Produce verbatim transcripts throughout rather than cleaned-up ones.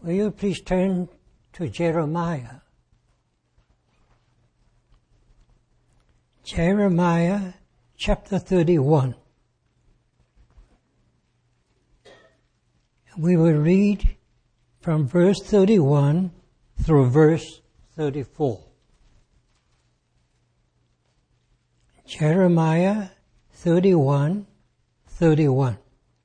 Will you please turn to Jeremiah? Jeremiah chapter thirty-one. We will read from verse thirty-one through verse thirty-four. Jeremiah thirty-one, thirty-one.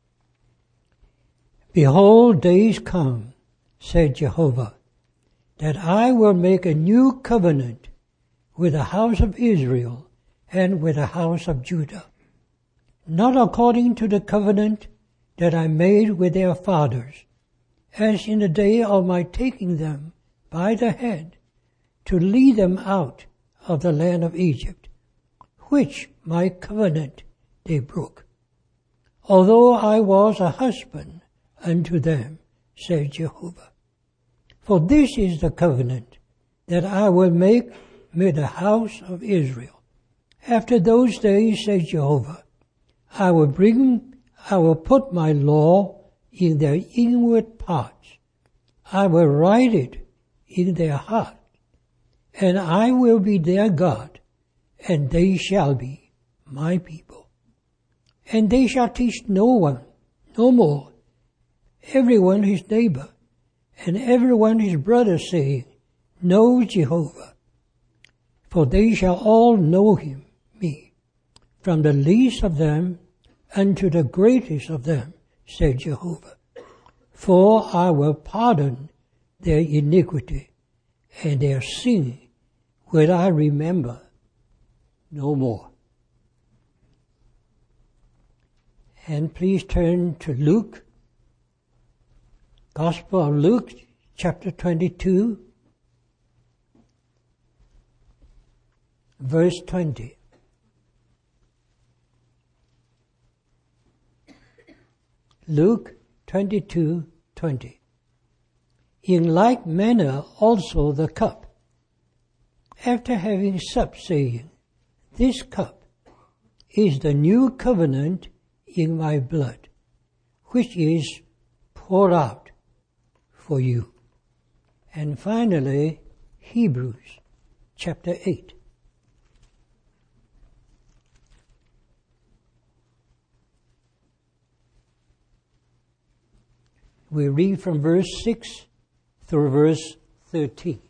Behold, days come, said Jehovah, that I will make a new covenant with the house of Israel and with the house of Judah, not according to the covenant that I made with their fathers, as in the day of my taking them by the hand to lead them out of the land of Egypt, which my covenant they broke, although I was a husband unto them, said Jehovah. For this is the covenant that I will make with the house of Israel. After those days, says Jehovah, I will bring, I will put my law in their inward parts. I will write it in their heart, and I will be their God, and they shall be my people. And they shall teach no one, no more, everyone his neighbor, and everyone his brother, saying, Know Jehovah. For they shall all know him, me, from the least of them unto the greatest of them, said Jehovah. For I will pardon their iniquity, and their sin will I remember no more. And please turn to Luke, Gospel of Luke, chapter twenty-two, verse twenty. Luke twenty-two, twenty. In like manner also the cup, after having supped, saying, This cup is the new covenant in my blood, which is poured out for you. And finally, Hebrews chapter eight. We read from verse six through verse thirteen.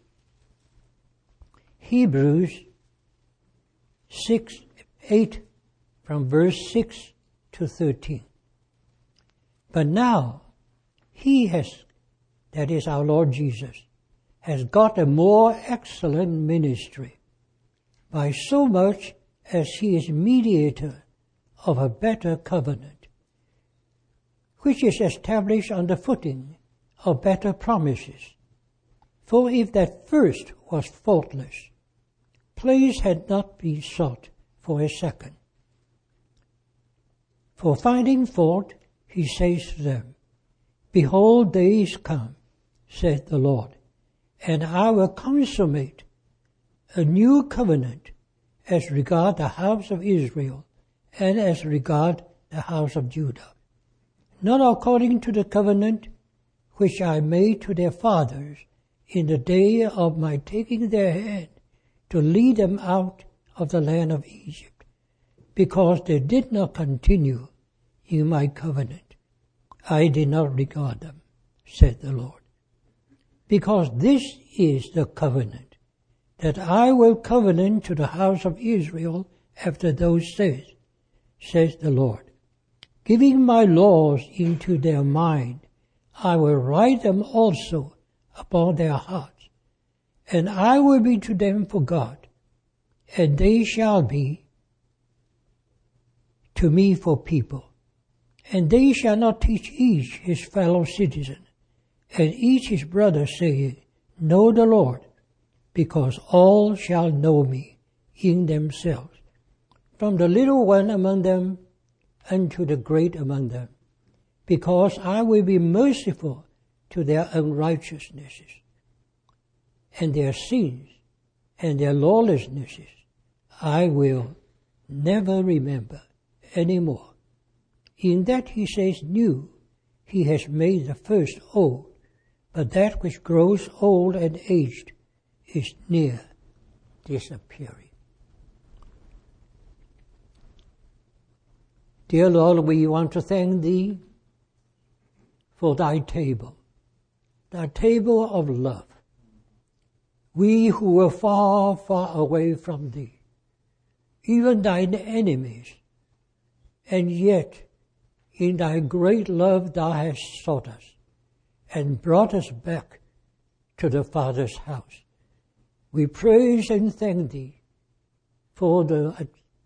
Hebrews six, eight, from verse six to thirteen. But now, he has, that is our Lord Jesus, has got a more excellent ministry, by so much as he is mediator of a better covenant, which is established on the footing of better promises. For if that first was faultless, place had not been sought for a second. For finding fault, he says to them, Behold, days come, saith the Lord, and I will consummate a new covenant as regard the house of Israel and as regard the house of Judah, not according to the covenant which I made to their fathers in the day of my taking their hand to lead them out of the land of Egypt, because they did not continue in my covenant. I did not regard them, said the Lord. Because this is the covenant that I will covenant to the house of Israel after those days, says the Lord. Giving my laws into their mind, I will write them also upon their hearts, and I will be to them for God, and they shall be to me for people. And they shall not teach each his fellow citizen, and each his brother, saying, Know the Lord, because all shall know me in themselves, from the little one among them unto the great among them, because I will be merciful to their unrighteousnesses, and their sins, and their lawlessnesses I will never remember any more. In that he says new, he has made the first old. but that which grows old and aged is near disappearing. Dear Lord, we want to thank Thee for Thy table, Thy table of love. We who were far, far away from Thee, even Thine enemies, and yet in Thy great love Thou hast sought us and brought us back to the Father's house. We praise and thank Thee for the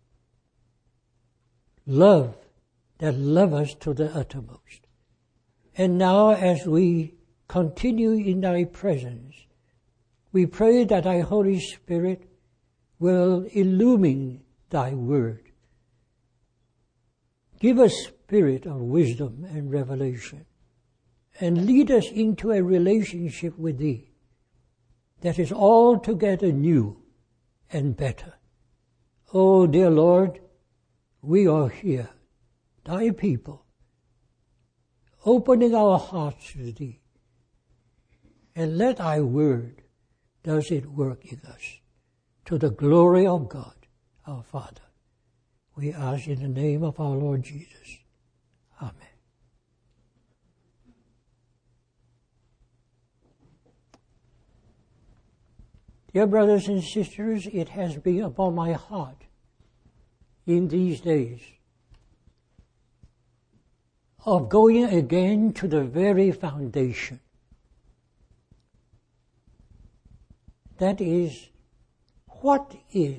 love that loves us to the uttermost. And now as we continue in Thy presence, we pray that Thy Holy Spirit will illumine Thy word. Give us spirit of wisdom and revelation, and lead us into a relationship with Thee that is altogether new and better. Oh, dear Lord, we are here, Thy people, opening our hearts to Thee, and let Thy word does it work in us to the glory of God, our Father. We ask in the name of our Lord Jesus. Amen. Dear brothers and sisters, it has been upon my heart in these days of going again to the very foundation. That is, what is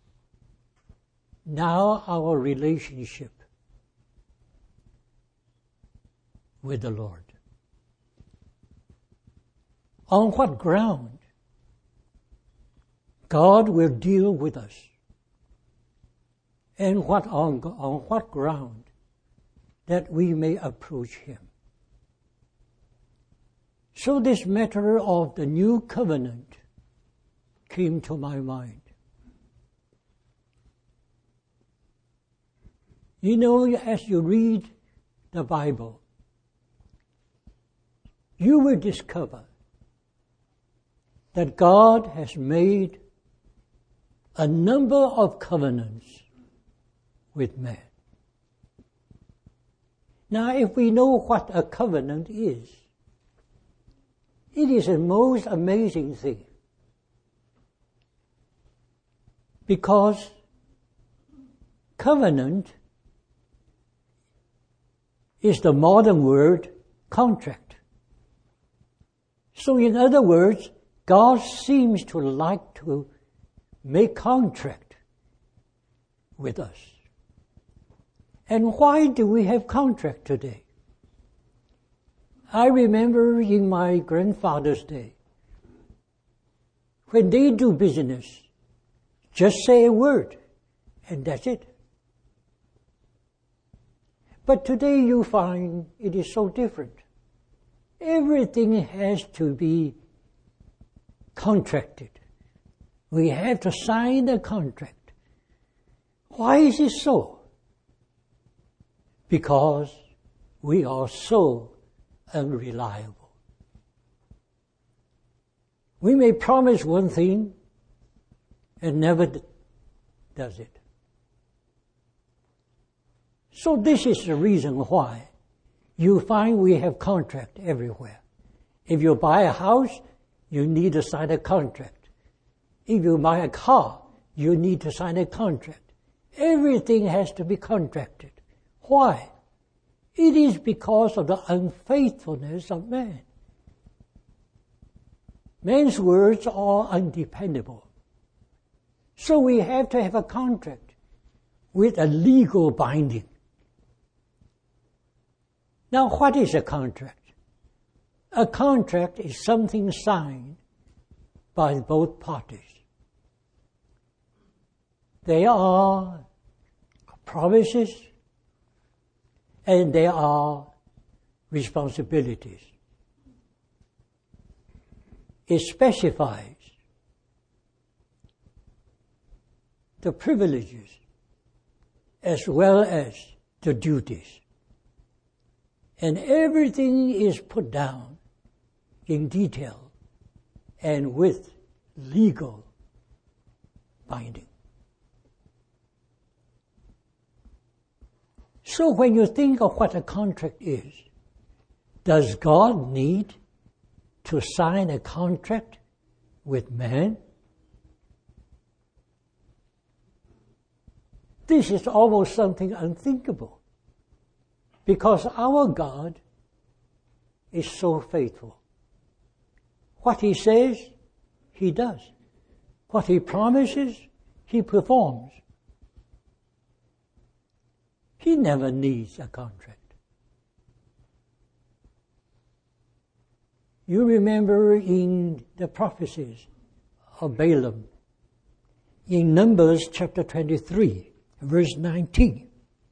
now our relationship with the Lord? On what ground God will deal with us? And what on, on what ground that we may approach Him? So this matter of the new covenant came to my mind. You know, as you read the Bible, you will discover that God has made a number of covenants with man. Now, if we know what a covenant is, it is a most amazing thing. Because covenant is the modern word contract. So in other words, God seems to like to make contract with us. And why do we have contract today? I remember in my grandfather's day, when they do business, just say a word, and that's it. But today you find it is so different. Everything has to be contracted. We have to sign a contract. Why is it so? Because we are so unreliable. We may promise one thing and never does it. So this is the reason why you find we have contract everywhere. If you buy a house, you need to sign a contract. If you buy a car, you need to sign a contract. Everything has to be contracted. Why? It is because of the unfaithfulness of man. Man's words are undependable. So we have to have a contract with a legal binding. Now, what is a contract? A contract is something signed by both parties. They are promises and there are responsibilities. It specifies the privileges as well as the duties. And everything is put down in detail and with legal binding. So when you think of what a contract is, does God need to sign a contract with man? This is almost something unthinkable, because our God is so faithful. What He says, He does. What He promises, He performs. He never needs a contract. You remember in the prophecies of Balaam, in Numbers chapter twenty-three, verse nineteen.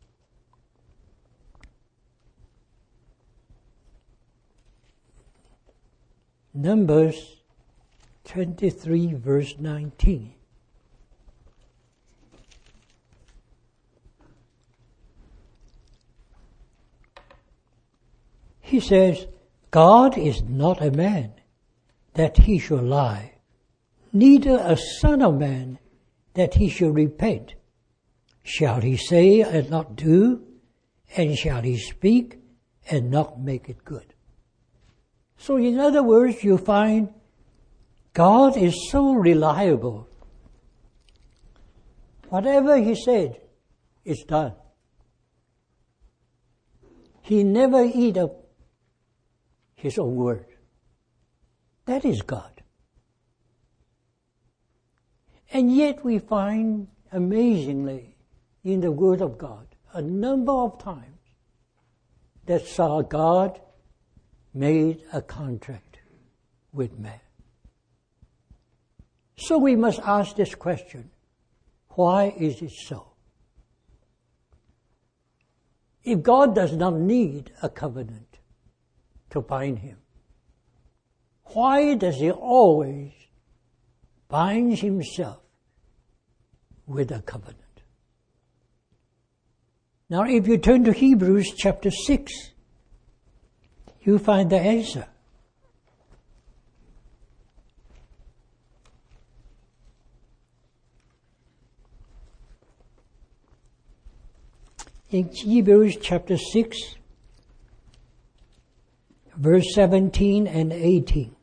Numbers twenty-three, verse nineteen. He says, God is not a man that He should lie, neither a son of man that He should repent. Shall He say and not do, and shall He speak and not make it good? So in other words, you find God is so reliable. Whatever He said is done. He never eat up His own word. That is God. And yet we find, amazingly, in the Word of God, a number of times that saw God made a contract with man. So we must ask this question, why is it so? If God does not need a covenant to bind Him, why does He always bind Himself with a covenant? Now, if you turn to Hebrews chapter six, you find the answer. In Hebrews chapter six, verse seventeen and eighteen.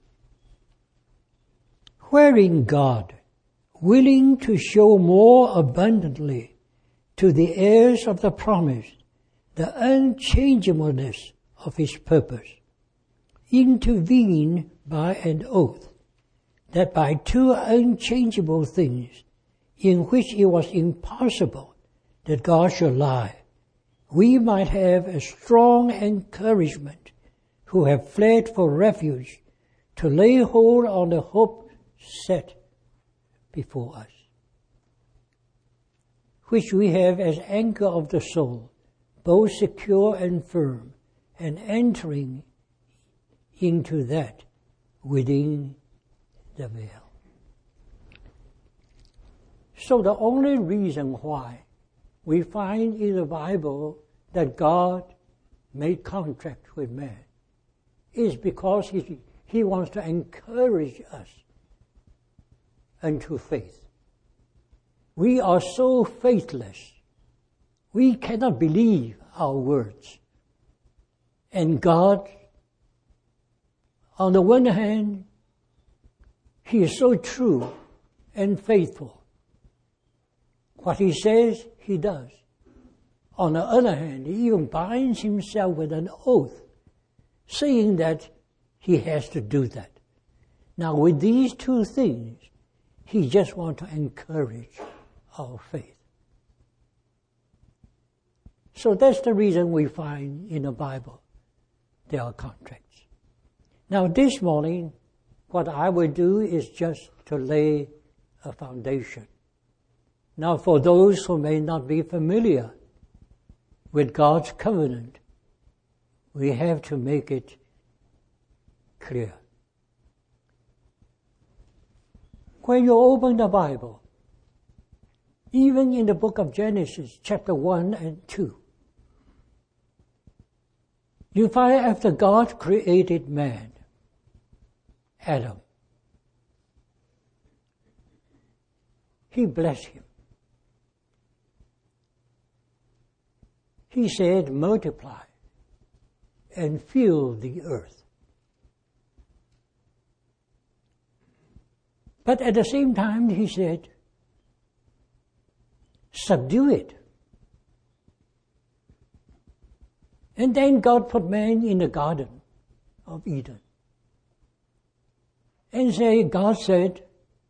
Wherein God, willing to show more abundantly to the heirs of the promise the unchangeableness of His purpose, intervened by an oath, that by two unchangeable things, in which it was impossible that God should lie, we might have a strong encouragement who have fled for refuge, to lay hold on the hope set before us, which we have as anchor of the soul, both secure and firm, and entering into that within the veil. So the only reason why we find in the Bible that God made contract with man is because he, he wants to encourage us unto faith. We are so faithless. We cannot believe our words. And God, on the one hand, He is so true and faithful. What He says, He does. On the other hand, He even binds Himself with an oath, saying that He has to do that. Now, with these two things, He just wants to encourage our faith. So that's the reason we find in the Bible there are contracts. Now, this morning, what I will do is just to lay a foundation. Now, for those who may not be familiar with God's covenant, we have to make it clear. When you open the Bible, even in the book of Genesis, chapter one and two, you find after God created man, Adam. He blessed him. He said, multiply and fill the earth. But at the same time, he said, subdue it. And then God put man in the Garden of Eden. And say, God said,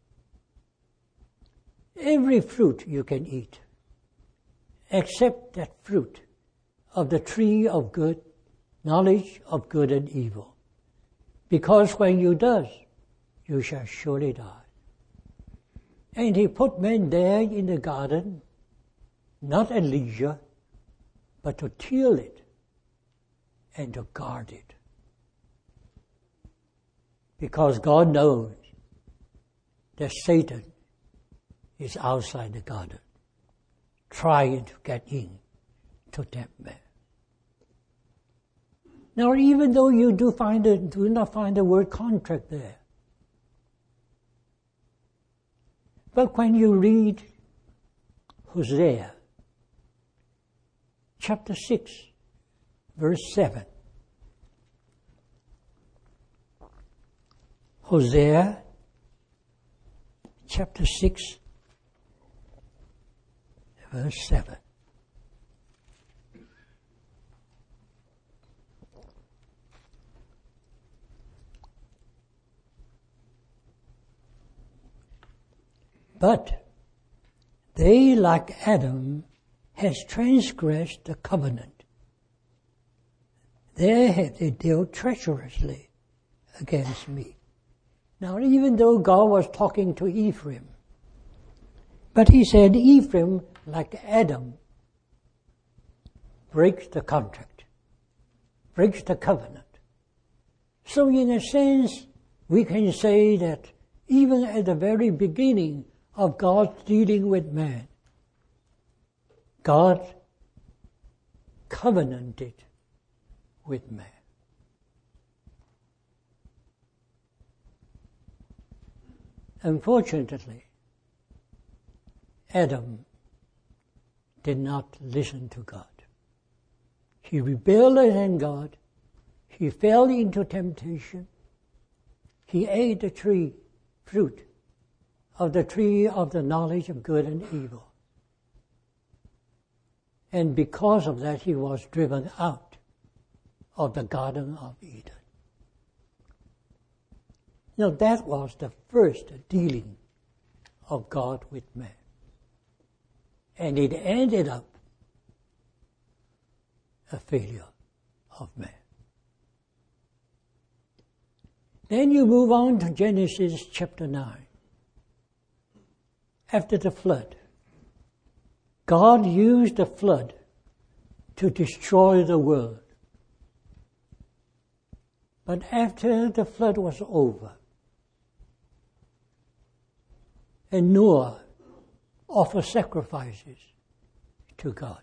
every fruit you can eat, except that fruit of the tree of good, knowledge of good and evil. Because when you does, you shall surely die. And he put man there in the garden, not at leisure, but to till it and to guard it. Because God knows that Satan is outside the garden, trying to get in to tempt man. Now, even though you do find it, do not find the word contract there, but when you read Hosea, chapter six, verse seven, Hosea, chapter six, verse seven. But they, like Adam, has transgressed the covenant. There have they dealt treacherously against me. Now, even though God was talking to Ephraim, but he said Ephraim, like Adam, breaks the contract, breaks the covenant. So in a sense, we can say that even at the very beginning of God's dealing with man, God covenanted with man. Unfortunately, Adam did not listen to God. He rebelled against God. He fell into temptation. He ate the tree, fruit of the tree of the knowledge of good and evil. And because of that, he was driven out of the Garden of Eden. Now, that was the first dealing of God with man. And it ended up a failure of man. Then you move on to Genesis chapter nine. After the flood, God used the flood to destroy the world. But after the flood was over, and Noah offered sacrifices to God,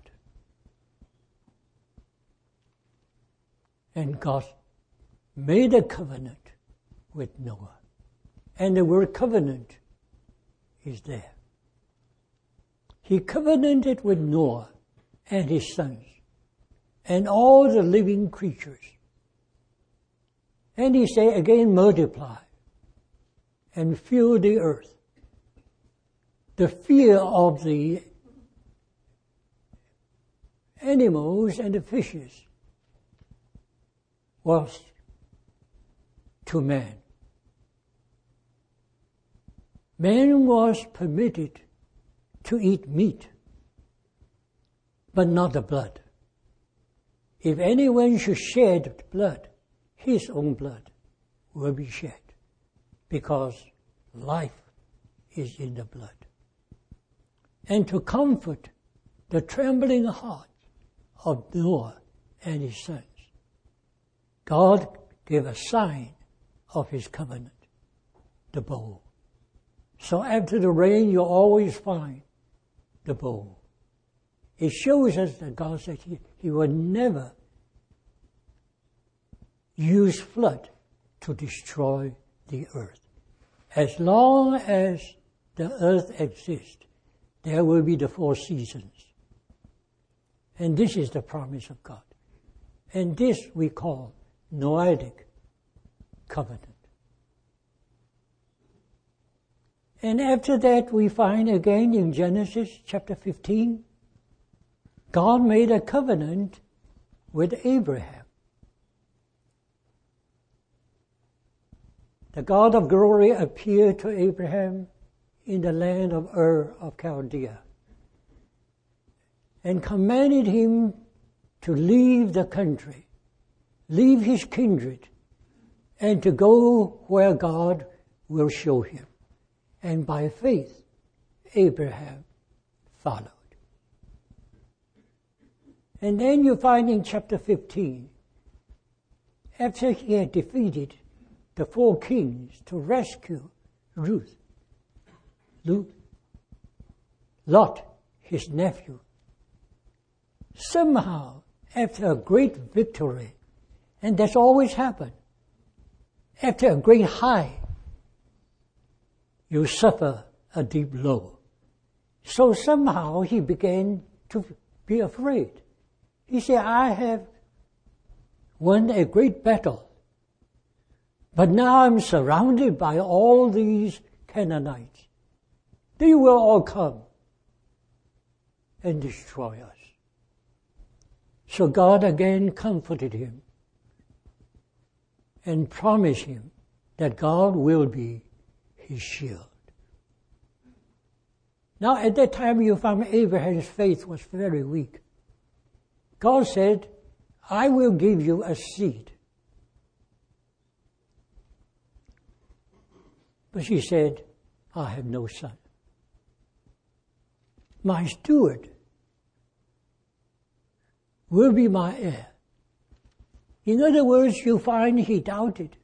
and God made a covenant with Noah. And the word covenant is there. He covenanted with Noah and his sons and all the living creatures. And he said, again, multiply and fill the earth. The fear of the animals and the fishes was to man. Man was permitted to eat meat, but not the blood. If anyone should shed blood, his own blood will be shed, because life is in the blood. And to comfort the trembling heart of Noah and his sons, God gave a sign of his covenant, the bowl. So after the rain, you always find the bowl. It shows us that God said he, he would never use flood to destroy the earth. As long as the earth exists, there will be the four seasons. And this is the promise of God. And this we call Noahic covenant. And after that we find again in Genesis chapter fifteen, God made a covenant with Abraham. The God of glory appeared to Abraham in the land of Ur of Chaldea and commanded him to leave the country, leave his kindred, and to go where God will show him. And by faith, Abraham followed. And then you find in chapter fifteen, after he had defeated the four kings to rescue Ruth, Lot, his nephew, somehow, after a great victory, and that's always happened, after a great high, you suffer a deep low. So somehow he began to be afraid. He said, I have won a great battle, but now I'm surrounded by all these Canaanites. They will all come and destroy us. So God again comforted him and promised him that God will be his shield. Now at that time you found Abraham's faith was very weak. God said, I will give you a seed. But she said, I have no son. My steward will be my heir. In other words, you find he doubted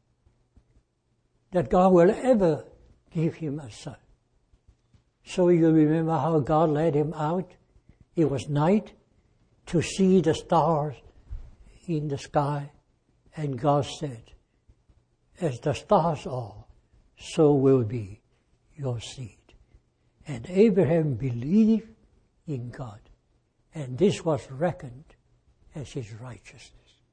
that God will ever give him a son. So you remember how God led him out? It was night to see the stars in the sky. And God said, as the stars are, so will be your seed. And Abraham believed in God. And this was reckoned as his righteousness.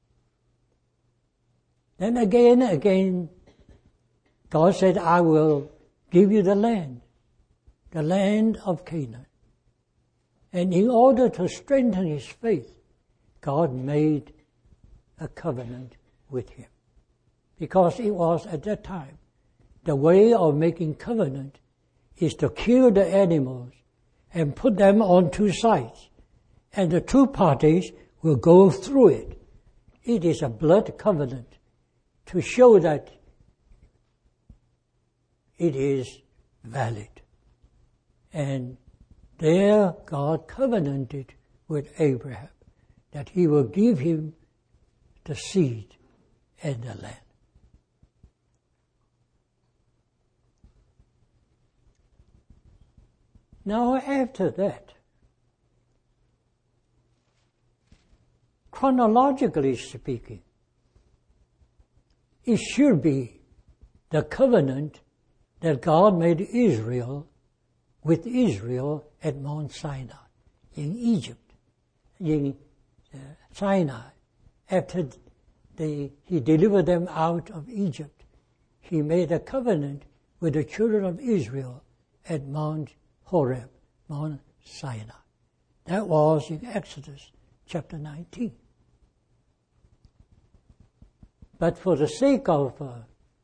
Then again, again, God said, I will give you the land, the land of Canaan. And in order to strengthen his faith, God made a covenant with him. Because it was at that time, the way of making covenant is to kill the animals and put them on two sides. And the two parties will go through it. It is a blood covenant to show that it is valid. And there God covenanted with Abraham that he will give him the seed and the land. Now after that, chronologically speaking, it should be the covenant that God made Israel with Israel at Mount Sinai in Egypt, in uh, Sinai. After they, he delivered them out of Egypt, he made a covenant with the children of Israel at Mount Horeb, Mount Sinai. That was in Exodus chapter nineteen. But for the sake of, uh,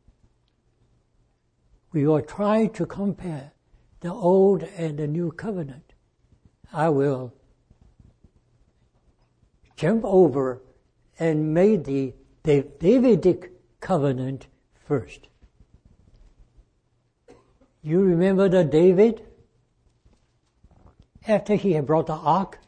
we will try to compare the old and the new covenant. I will jump over and make the, the Davidic covenant first. You remember that David, after he had brought the ark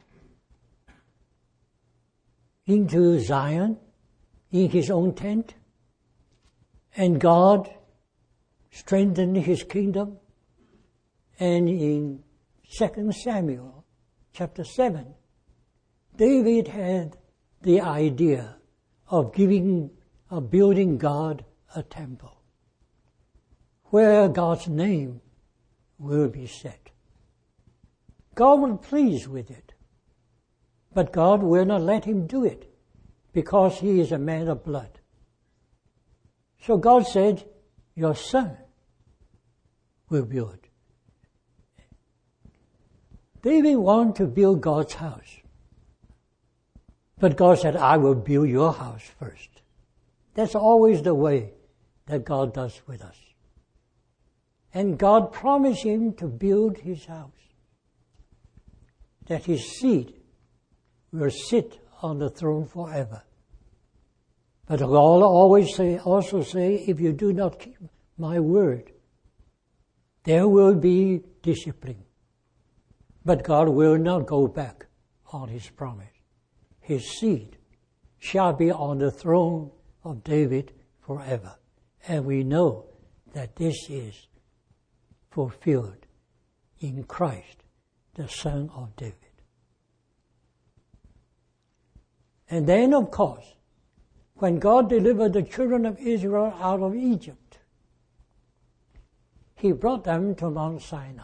into Zion, in his own tent, and God strengthened his kingdom. And in Second Samuel chapter seven, David had the idea of giving, of building God a temple. where God's name will be set. God will please with it, but God will not let him do it because he is a man of blood. So God said, your son will build. David wanted to build God's house. But God said, I will build your house first. That's always the way that God does with us. And God promised him to build his house, that his seed will sit on the throne forever. But God always say, also say, if you do not keep my word, there will be discipline. But God will not go back on his promise. His seed shall be on the throne of David forever. And we know that this is fulfilled in Christ, the Son of David. And then, of course, when God delivered the children of Israel out of Egypt, he brought them to Mount Sinai.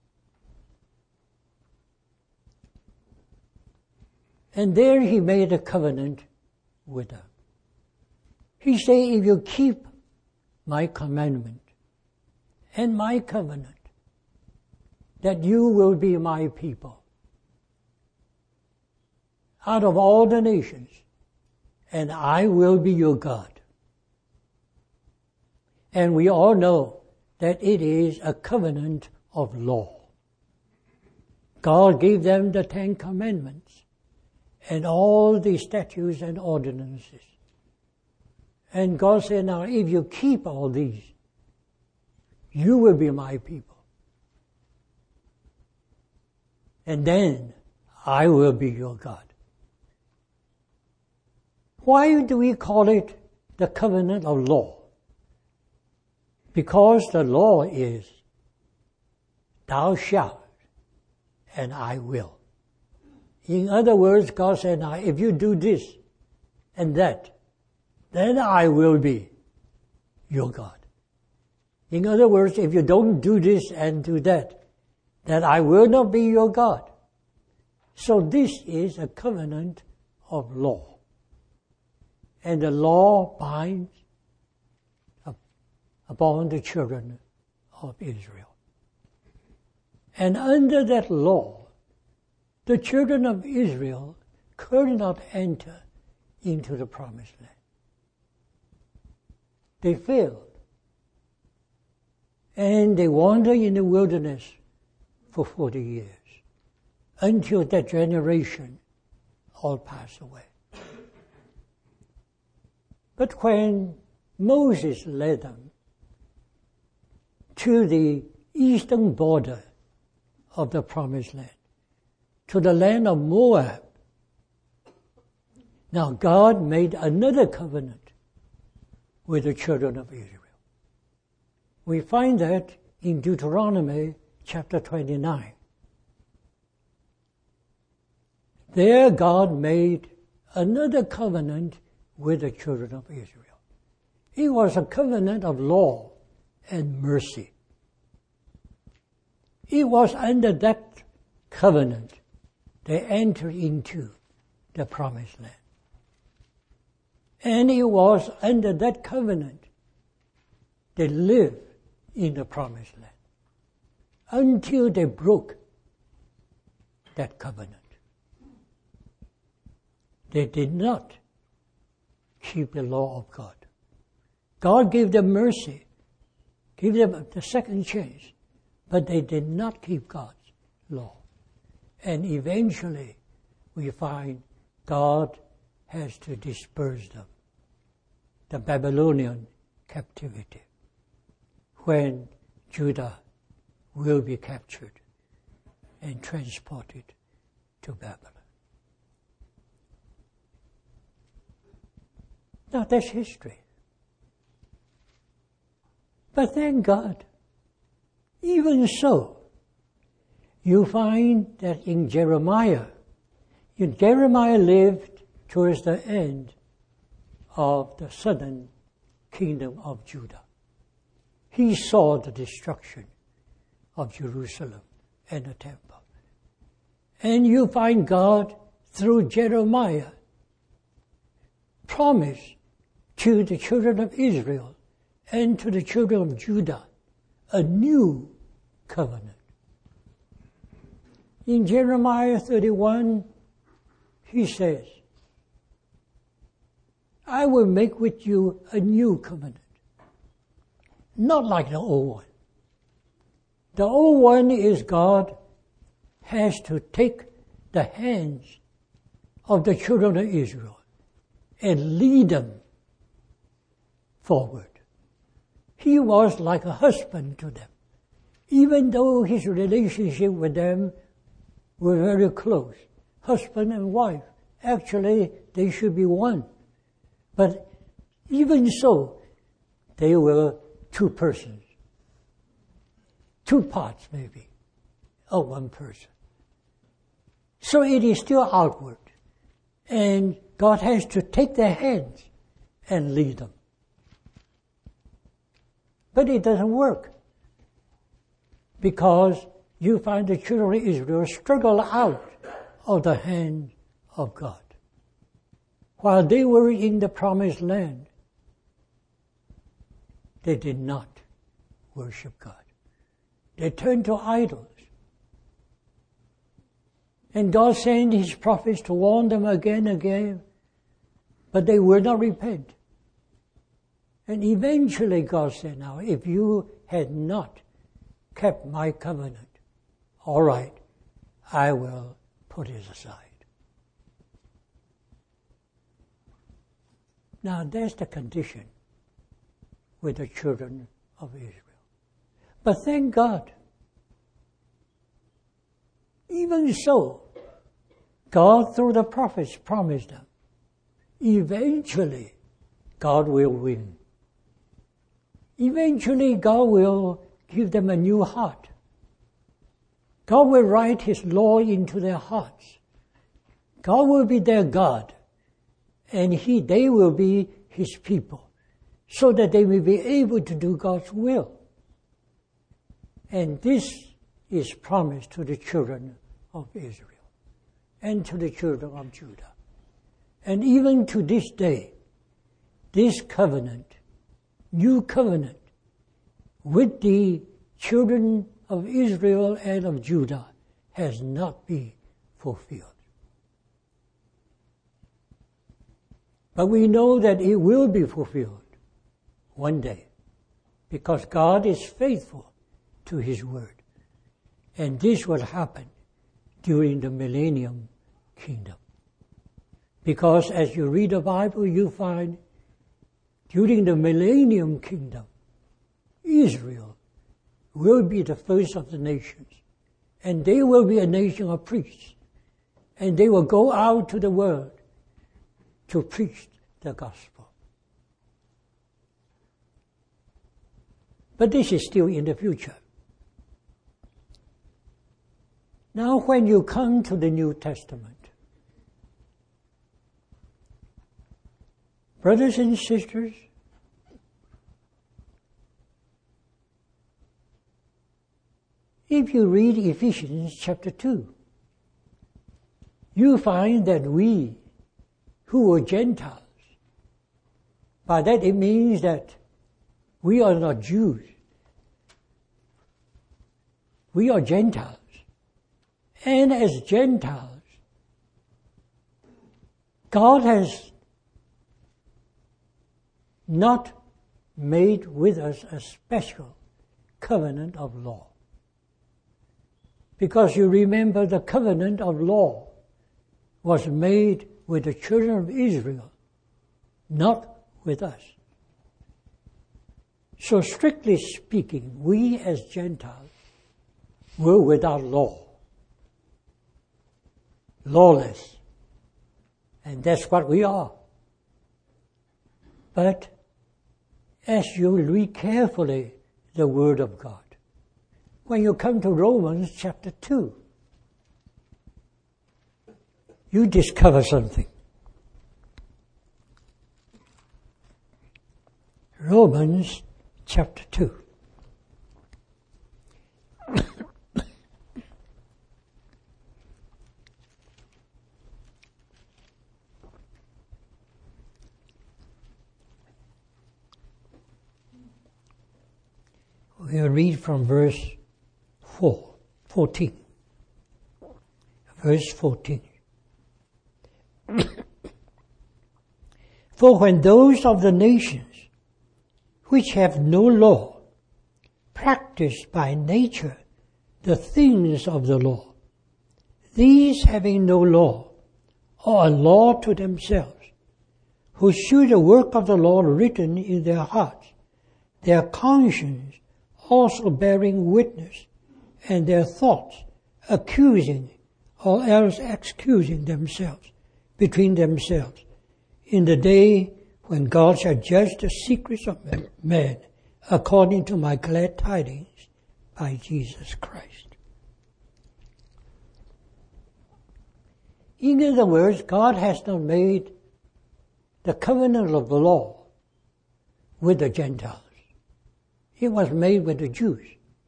And there he made a covenant with them. He said, if you keep my commandment and my covenant, that you will be my people out of all the nations, and I will be your God. And we all know that it is a covenant of law. God gave them the Ten Commandments and all the statutes and ordinances. And God said, now if you keep all these, you will be my people. And then I will be your God. Why do we call it the covenant of law? Because the law is, thou shalt and I will. In other words, God said, now if you do this and that, then I will be your God. In other words, if you don't do this and do that, then I will not be your God. So this is a covenant of law. And the law binds upon the children of Israel. And under that law, the children of Israel could not enter into the promised land. They failed. And they wandered in the wilderness for forty years until that generation all passed away. But when Moses led them to the eastern border of the promised land, to the land of Moab, now God made another covenant with the children of Israel. We find that in Deuteronomy chapter twenty-nine. There God made another covenant with the children of Israel. It was a covenant of law and mercy. It was under that covenant they entered into the promised land. And it was under that covenant they lived in the promised land until they broke that covenant. They did not keep the law of God. God gave them mercy, gave them the second chance, but they did not keep God's law. And eventually we find God has to disperse them. The Babylonian captivity, when Judah will be captured and transported to Babylon. Now that's history. But thank God, even so, you find that in Jeremiah, in Jeremiah lived towards the end of the southern kingdom of Judah. he saw the destruction of Jerusalem and the temple. And you find God, through Jeremiah, promise to the children of Israel and to the children of Judah a new covenant. In Jeremiah thirty-one, he says, I will make with you a new covenant, not like the old one. The old one is God has to take the hands of the children of Israel and lead them forward. He was like a husband to them, even though his relationship with them were very close. Husband and wife, actually they should be one. But even so, they were two persons. Two parts maybe of one person. So it is still outward. And God has to take their hands and lead them. But it doesn't work. Because you find the children of Israel struggle out of the hand of God. While they were in the promised land, they did not worship God. They turned to idols. And God sent His prophets to warn them again and again, but they would not repent. And eventually God said, now, if you had not kept my covenant, all right, I will put it aside. Now, that's the condition with the children of Israel. But thank God, even so, God, through the prophets, promised them, eventually, God will win. Eventually, God will give them a new heart. God will write His law into their hearts. God will be their God, and He, they will be His people, so that they will be able to do God's will. And this is promised to the children of Israel and to the children of Judah. And even to this day, this covenant, new covenant, with the children of Israel and of Judah has not been fulfilled. But we know that it will be fulfilled one day, because God is faithful to His word. And this will happen during the millennium kingdom. Because as you read the Bible, you find during the millennium kingdom, Israel will be the first of the nations. And they will be a nation of priests. And they will go out to the world to preach the gospel. But this is still in the future. Now when you come to the New Testament, brothers and sisters, if you read Ephesians chapter two, you find that we who were Gentiles, by that it means that we are not Jews. We are Gentiles. And as Gentiles, God has not made with us a special covenant of law. Because you remember the covenant of law was made with the children of Israel, not with us. So strictly speaking, we as Gentiles were without law. Lawless. And that's what we are. But as you read carefully the Word of God, when you come to Romans chapter two, you discover something. Romans chapter two. We'll read from verse four, fourteen. Verse fourteen. For when those of the nations which have no law practice by nature the things of the law, these having no law are a law to themselves, who shew the work of the law written in their hearts, their conscience also bearing witness, and their thoughts accusing or else excusing themselves between themselves in the day when God shall judge the secrets of men according to my glad tidings by Jesus Christ. In other words, God has not made the covenant of the law with the Gentiles. It was made with the Jews.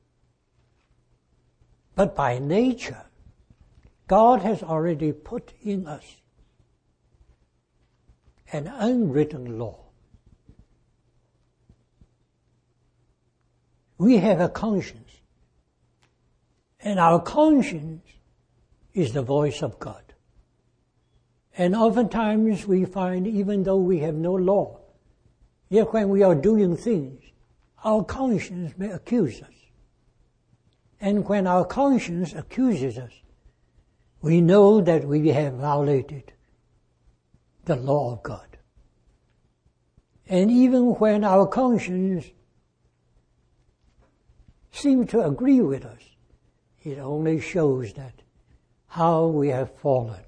But by nature, God has already put in us an unwritten law. We have a conscience, and our conscience is the voice of God. And oftentimes we find, even though we have no law, yet when we are doing things, our conscience may accuse us. And when our conscience accuses us, we know that we have violated the law of God. And even when our conscience seems to agree with us, it only shows that how we have fallen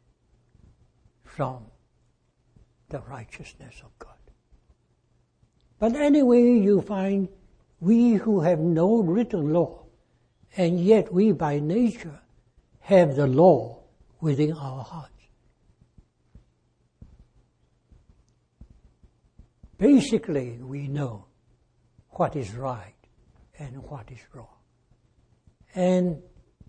from the righteousness of God. But anyway, you find we who have no written law, and yet we by nature have the law within our hearts. Basically, we know what is right and what is wrong. And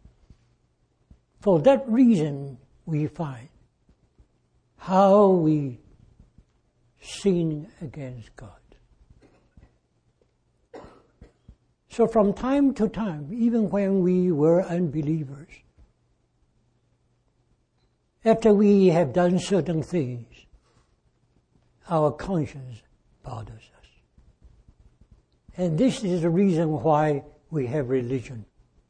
for that reason, we find how we sin against God. So from time to time, even when we were unbelievers, after we have done certain things, our conscience bothers us. And this is the reason why we have religion.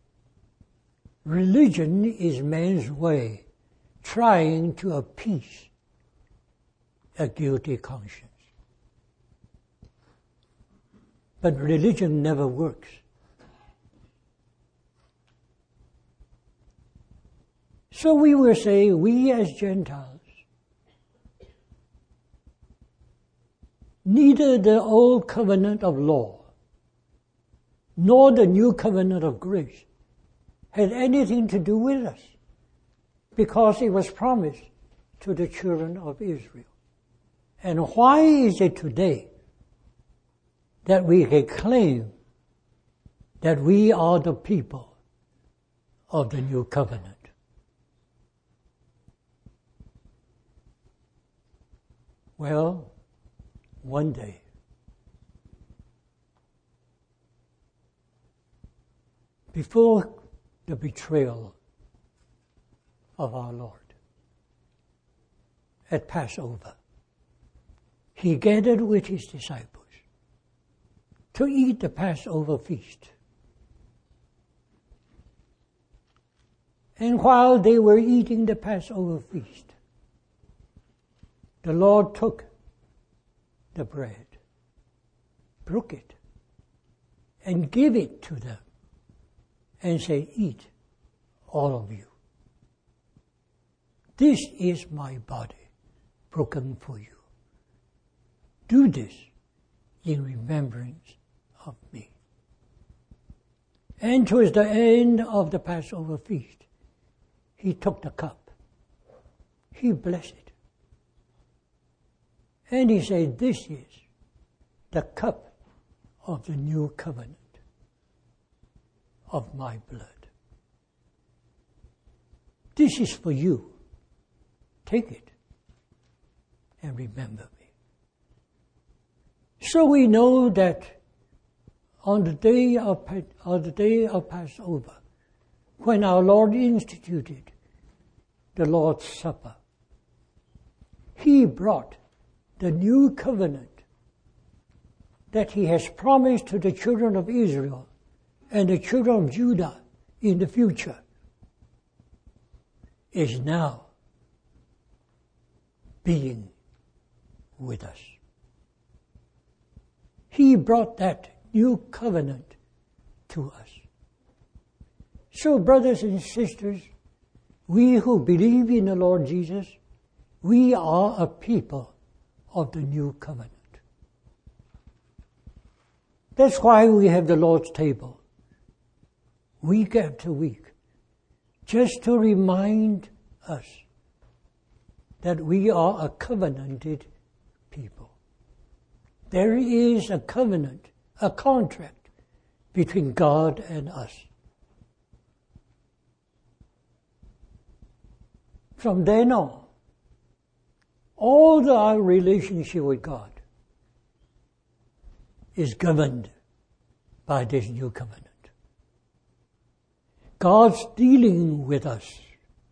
Religion is man's way trying to appease a guilty conscience. But religion never works. So we will say, we as Gentiles, neither the old covenant of law nor the new covenant of grace had anything to do with us, because it was promised to the children of Israel. And why is it today that we can claim that we are the people of the new covenant? Well, one day, before the betrayal of our Lord at Passover, he gathered with his disciples to eat the Passover feast. And while they were eating the Passover feast, the Lord took the bread, broke it, and gave it to them, and said, "Eat, all of you. This is my body, broken for you. Do this in remembrance of me." And towards the end of the Passover feast, he took the cup. He blessed it. And he said, "This is the cup of the new covenant of my blood. This is for you. Take it and remember me." So we know that on the day of, on the day of Passover, when our Lord instituted the Lord's Supper, He brought the new covenant that He has promised to the children of Israel and the children of Judah in the future is now being with us. He brought that new covenant to us. So, brothers and sisters, we who believe in the Lord Jesus, we are a people of the new covenant. That's why we have the Lord's table, week after week, just to remind us that we are a covenanted people. There is a covenant, a contract between God and us. From then on, all the, our relationship with God is governed by this new covenant. God's dealing with us,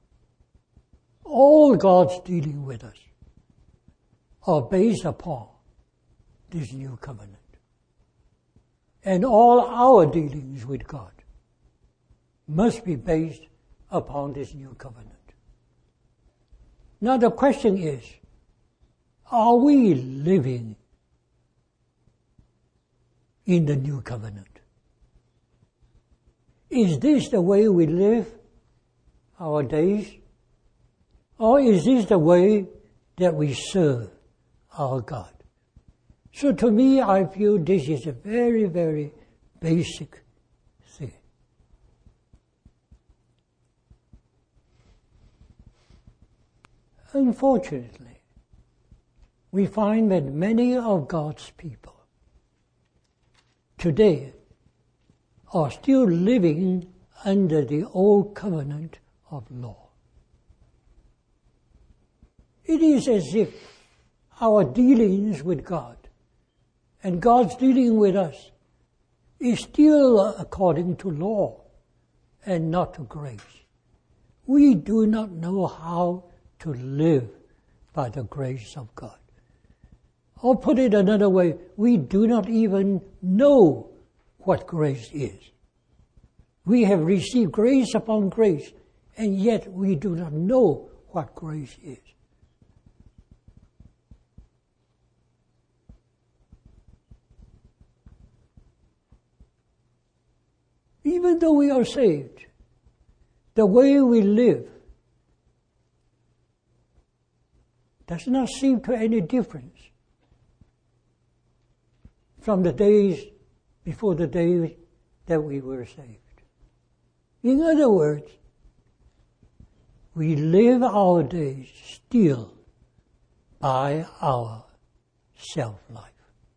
all God's dealing with us, are based upon this new covenant. And all our dealings with God must be based upon this new covenant. Now the question is, are we living in the new covenant? Is this the way we live our days? Or is this the way that we serve our God? So to me, I feel this is a very, very basic thing. Unfortunately, we find that many of God's people today are still living under the old covenant of law. It is as if our dealings with God and God's dealing with us is still according to law and not to grace. We do not know how to live by the grace of God. Or put it another way, we do not even know what grace is. We have received grace upon grace, and yet we do not know what grace is. Even though we are saved, the way we live does not seem to any difference from the days before the day that we were saved. In other words, we live our days still by our self-life.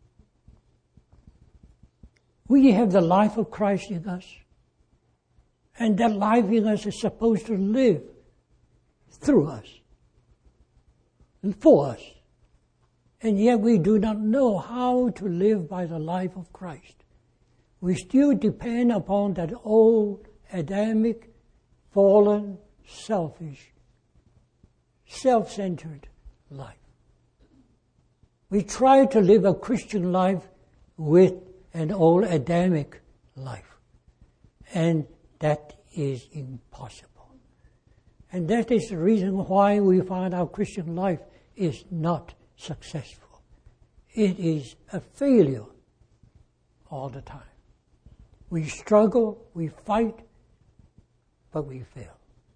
We have the life of Christ in us, and that life in us is supposed to live through us and for us. And yet we do not know how to live by the life of Christ. We still depend upon that old Adamic, fallen, selfish, self-centered life. We try to live a Christian life with an old Adamic life. And that is impossible. And that is the reason why we find our Christian life is not successful. It is a failure all the time. We struggle, we fight, but we fail.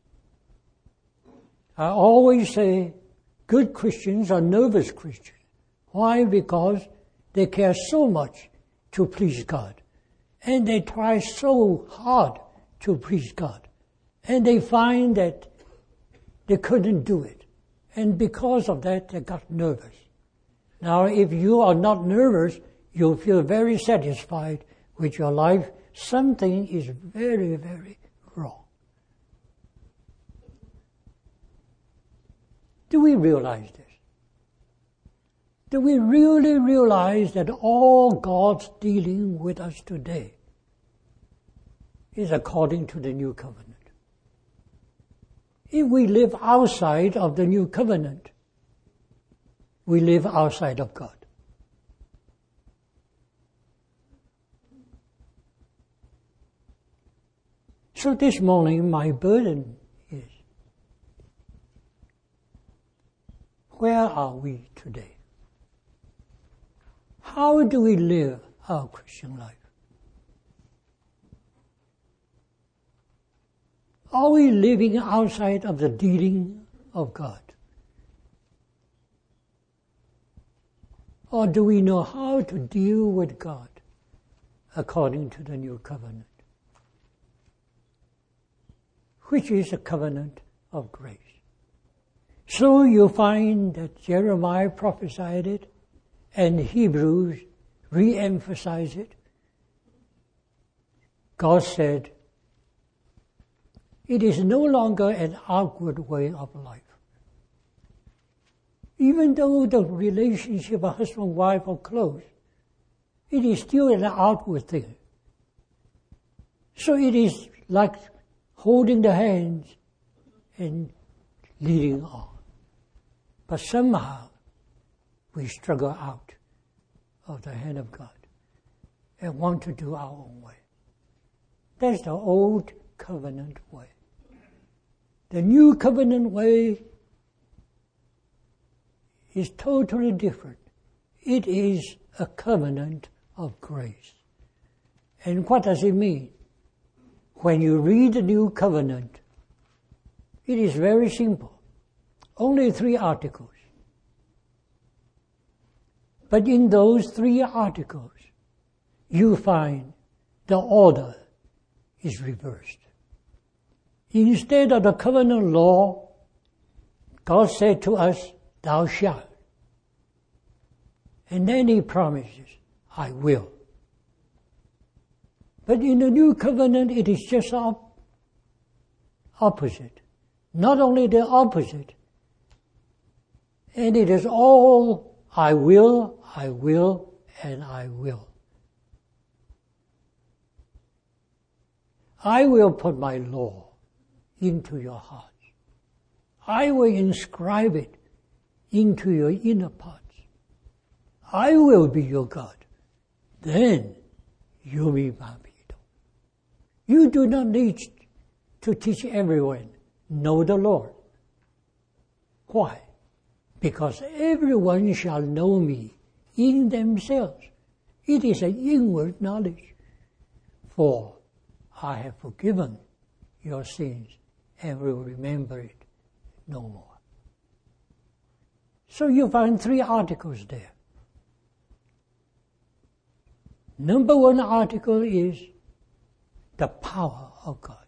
I always say good Christians are nervous Christians. Why? Because they care so much to please God. And they try so hard to please God. And they find that they couldn't do it. And because of that, they got nervous. Now, if you are not nervous, you'll feel very satisfied with your life. Something is very, very wrong. Do we realize this? Do we really realize that all God's dealing with us today is according to the new covenant? If we live outside of the new covenant, we live outside of God. So this morning, my burden is, where are we today? How do we live our Christian life? Are we living outside of the dealing of God? Or do we know how to deal with God according to the new covenant, which is a covenant of grace? So you find that Jeremiah prophesied it, and Hebrews re-emphasize it. God said, it is no longer an outward way of life. Even though the relationship of husband-wife are close, it is still an outward thing. So it is like holding the hands and leading on. But somehow we struggle out of the hand of God and want to do our own way. That's the old covenant way. The new covenant way is totally different. It is a covenant of grace. And what does it mean? When you read the new covenant, it is very simple. Only three articles. But in those three articles, you find the order is reversed. Instead of the covenant law, God said to us, thou shalt. And then he promises, I will. But in the new covenant, it is just op- opposite. Not only the opposite, and it is all I will, I will, and I will. I will put my law into your hearts. I will inscribe it into your inner parts. I will be your God. Then you'll be my people. You do not need to teach everyone, know the Lord. Why? Because everyone shall know me in themselves. It is an inward knowledge. For I have forgiven your sins and will remember it no more. So you find three articles there. Number one article is the power of God.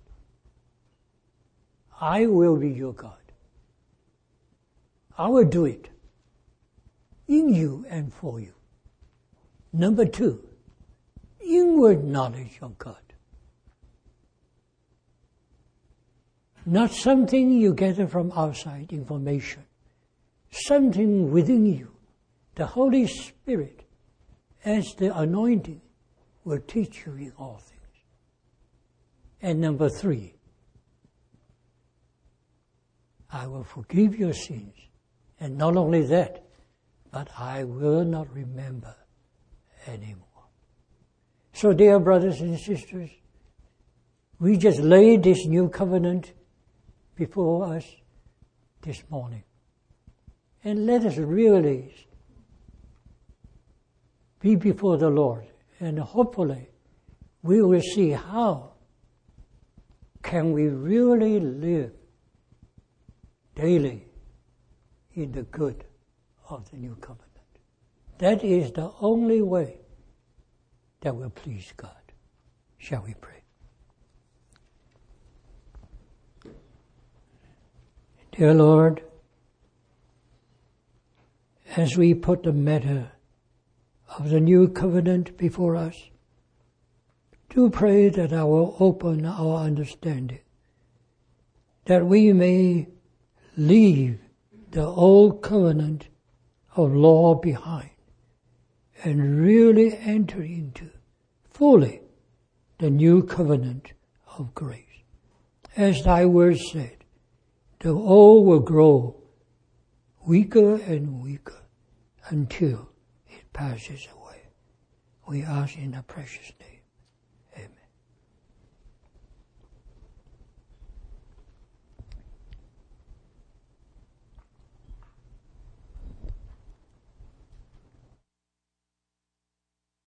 I will be your God. I will do it in you and for you. Number two, inward knowledge of God. Not something you gather from outside information. Something within you. The Holy Spirit, as the anointing, will teach you in all things. And number three, I will forgive your sins. And not only that, but I will not remember anymore. So dear brothers and sisters, we just laid this new covenant before us this morning. And let us really be before the Lord. And hopefully we will see how can we really live daily in the good of the new covenant. That is the only way that will please God. Shall we pray? Dear Lord, as we put the matter of the new covenant before us, do pray that I will open our understanding, that we may leave the old covenant of law behind and really enter into fully the new covenant of grace. As thy word said, the old will grow weaker and weaker until it passes away. We ask in the precious name